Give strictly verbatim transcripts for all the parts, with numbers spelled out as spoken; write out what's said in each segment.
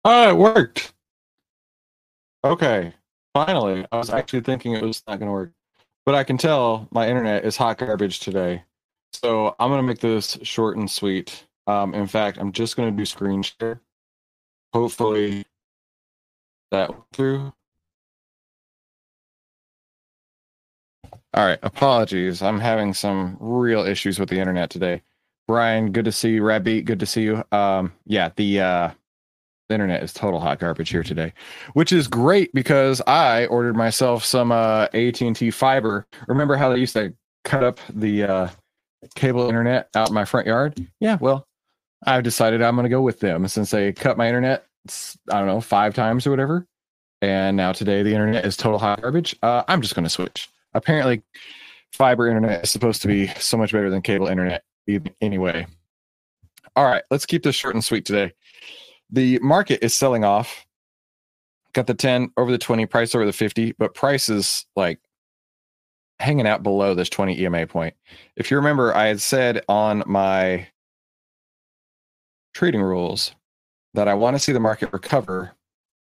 Oh, it worked. Okay. Finally. I was actually thinking it was not going to work. But I can tell my internet is hot garbage today. So I'm going to make this short and sweet. Um, in fact, I'm just going to do screen share. Hopefully that went through. All right. Apologies. I'm having some real issues with the internet today. Brian, good to see you. Rabbit, good to see you. Um, yeah, the uh the internet is total hot garbage here today, which is great because I ordered myself some uh, A T and T fiber. Remember how they used to cut up the uh, cable internet out in my front yard? Yeah, well, I've decided I'm going to go with them since they cut my internet, I don't know, five times or whatever. And now today the internet is total hot garbage. Uh, I'm just going to switch. Apparently, fiber internet is supposed to be so much better than cable internet anyway. All right, let's keep this short and sweet today. The market is selling off. Got the ten over the twenty, price over the fifty, but price is like hanging out below this twenty E M A point. If you remember, I had said on my trading rules that I want to see the market recover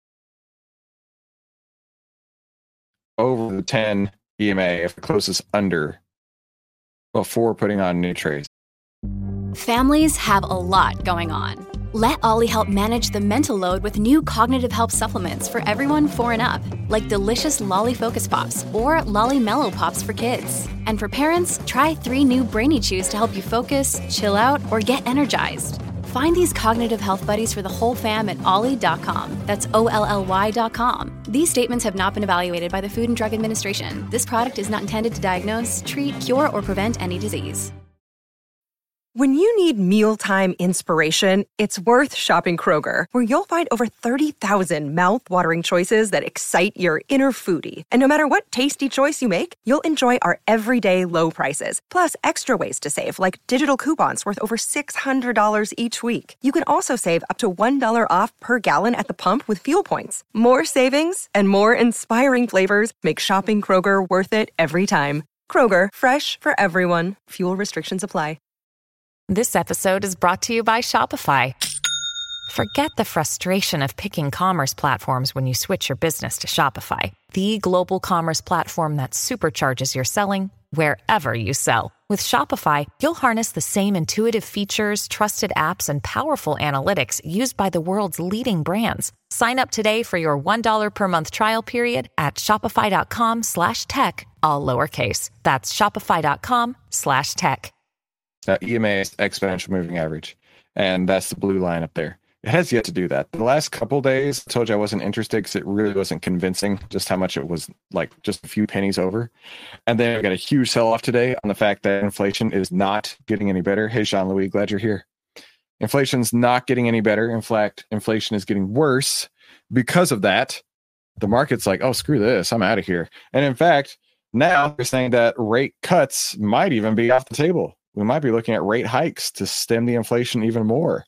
over the ten E M A if it closes under before putting on new trades. Families have a lot going on. Let Ollie help manage the mental load with new cognitive help supplements for everyone four and up, like delicious Lolly Focus Pops or Lolly Mellow Pops for kids. And for parents, try three new Brainy Chews to help you focus, chill out, or get energized. Find these cognitive health buddies for the whole fam at ollie dot com. That's O L L Y dot com. These statements have not been evaluated by the Food and Drug Administration. This product is not intended to diagnose, treat, cure, or prevent any disease. When you need mealtime inspiration, it's worth shopping Kroger, where you'll find over thirty thousand mouth-watering choices that excite your inner foodie. And no matter what tasty choice you make, you'll enjoy our everyday low prices, plus extra ways to save, like digital coupons worth over six hundred dollars each week. You can also save up to one dollar off per gallon at the pump with fuel points. More savings and more inspiring flavors make shopping Kroger worth it every time. Kroger, fresh for everyone. Fuel restrictions apply. This episode is brought to you by Shopify. Forget the frustration of picking commerce platforms when you switch your business to Shopify, the global commerce platform that supercharges your selling wherever you sell. With Shopify, you'll harness the same intuitive features, trusted apps, and powerful analytics used by the world's leading brands. Sign up today for your one dollar per month trial period at shopify.com slash tech, all lowercase. That's shopify.com slash tech. Uh, E M A is exponential moving average, and that's the blue line up there. It has yet to do that. The last couple days, I told you I wasn't interested because it really wasn't convincing just how much it was, like just a few pennies over. And then we got a huge sell-off today on the fact that inflation is not getting any better. Hey, Jean-Louis, glad you're here. Inflation's not getting any better. In fact, inflation is getting worse. Because of that, the market's like, oh, screw this, I'm out of here. And in fact, now they're saying that rate cuts might even be off the table. We might be looking at rate hikes to stem the inflation even more.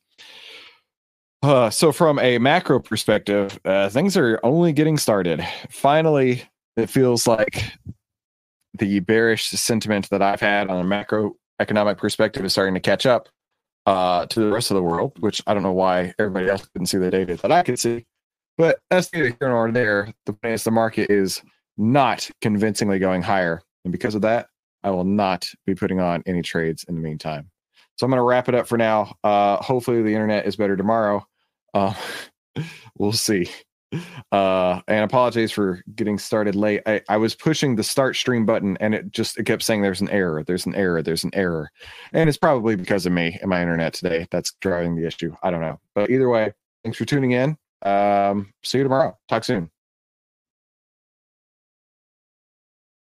Uh, so from a macro perspective, uh, things are only getting started. Finally, it feels like the bearish sentiment that I've had on a macroeconomic perspective is starting to catch up uh, to the rest of the world, which I don't know why everybody else couldn't see the data that I could see. But that's neither here nor there. The point is the market is not convincingly going higher. And because of that, I will not be putting on any trades in the meantime. So I'm going to wrap it up for now. Uh, hopefully the internet is better tomorrow. Uh, we'll see. Uh, and apologies for getting started late. I, I was pushing the start stream button and it just it kept saying there's an error, there's an error, there's an error. And it's probably because of me and my internet today that's driving the issue. I don't know. But either way, thanks for tuning in. Um, see you tomorrow. Talk soon.